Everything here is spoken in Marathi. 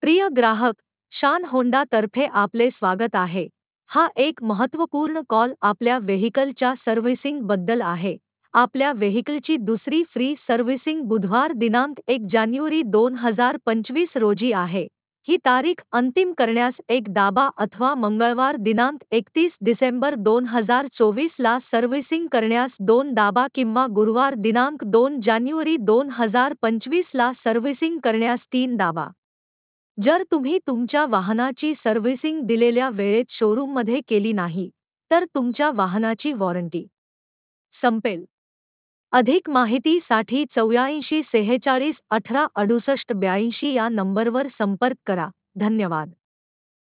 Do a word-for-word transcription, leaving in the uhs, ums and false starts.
प्रिय ग्राहक, शान होंडा तर्फे आपले स्वागत आहे. हा एक महत्त्वपूर्ण कॉल आपल्या व्हेइकलच्या सर्व्हिसिंग बद्दल आहे. आपल्या व्हेइकलची दुसरी फ्री सर्व्हिसिंग बुधवार दिनांक एक जानेवारी दोन हजार पंचवीस रोजी आहे. ही तारीख अंतिम करण्यास एक दाबा अथवा मंगळवार दिनांक एकतीस डिसेंबर दोन हजार चोवीस ला सर्व्हिसिंग करण्यास दोन दाबा किंवा गुरुवार दिनांक दोन जानेवारी दोन हजार पंचवीस ला सर्व्हिसिंग करण्यास तीन दाबा. जर तुम्ही तुमच्या वाहनाची सर्व्हिसिंग दिलेल्या वेळेत शोरूममध्ये केली नाही, तर तुमच्या वाहनाची वॉरंटी संपेल. अधिक माहितीसाठी चौऱ्याऐंशी सेहेचाळीस अठरा अडुसष्ट ब्याऐंशी या नंबरवर संपर्क करा. धन्यवाद.